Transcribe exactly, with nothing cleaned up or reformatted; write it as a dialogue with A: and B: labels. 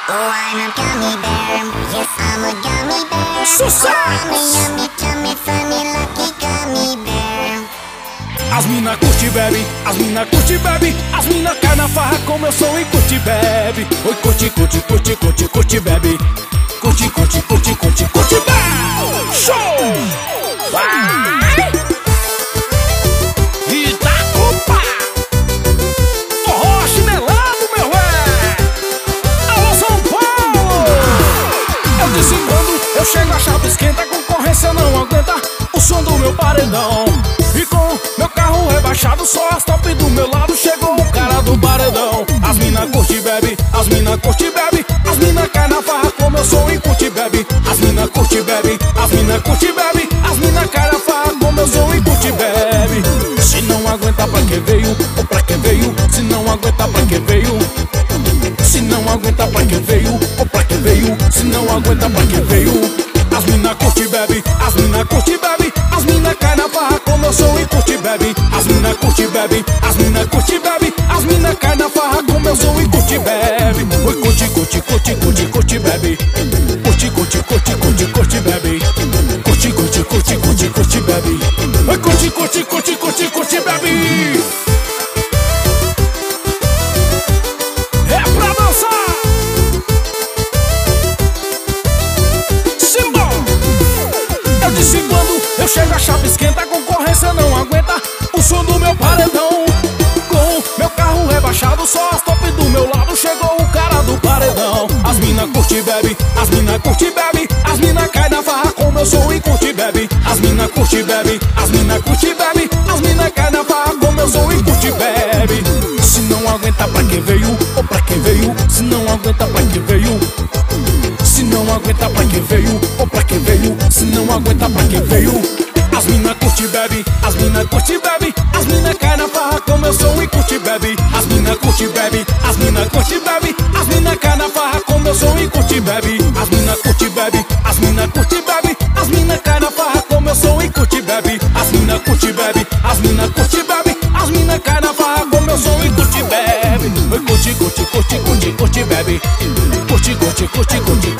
A: Oh, I'm a gummy bear. Yes, I'm a gummy bear.
B: Sucesso!
A: Oh, I'm a yummy, tummy, funny, lucky gummy bear.
B: As mina curte bebe, as mina curte bebe, as mina cai na farra como eu sou e curte bebe. Oi, curte, curte, curte, curte, curte bebe. Curte, curte, curte, curte, curte bebe. Show! Vai! E da culpa! Forró chinelado, meu é! Alô, São Paulo! Eu disse quando eu chego a chave esquenta, a concorrência não aguenta o som do meu paredão. E com meu carro rebaixado, só as top do meu lado, chegou o cara do paredão. As mina curte bebe, as mina curte bebe, as mina cai na farra como eu sou e curte bebe. As mina curte bebe, as mina curte bebe, as mina cai na farra como eu sou e curte bebe. Se não aguenta pra que veio, ou pra que veio, se não aguenta pra que veio. Se não aguenta pra que veio, ou pra que veio, se não aguenta pra que veio. As mina curte bebe, as mina curte bebe, as mina cai na farra como eu sou e curte bebe. As mina curte bebe, as mina curte bebe, as mina cai na farra como eu sou e curte bebe. Oi, curte, curte, curte, curte, curte bebe. Curte, curte, curte, curte, curte bebe. Curte, curte, curte, curte, curte bebe. Oi, curte, curte, curte, curte, curte bebe. É pra dançar. Eu disse quando eu chego a chave esquenta, a concorrência não aguenta o som do meu paredão. Com meu carro rebaixado, só as top do meu lado, chegou o cara do paredão. As mina curte bebe, as mina curte bebe, as mina cai na farra como eu sou e curte bebe. As mina curte bebe, as mina curte bebe, as mina cai na farra como eu sou e curte bebe. Se não aguenta pra que veio, ou pra que veio, se não aguenta pra que veio. Se não aguenta pra que veio, ou pra que veio, se não aguenta pra que veio. As mina curte bebe, as mina curte bebe, as mina cai na farra como eu sou e curte bebe. As mina curte bebe, as mina curte bebe, as mina cai na farra como eu sou e curte bebe. As mina curte bebe, as mina curte bebe, as mina cai na farra como eu sou e curte bebe. As mina curte bebe, as mina curte bebe, as mina cai na farra como eu sou e curte bebe. Oi, curte, curte, curte, curte, curte bebe. Curte, curte, curte, curte,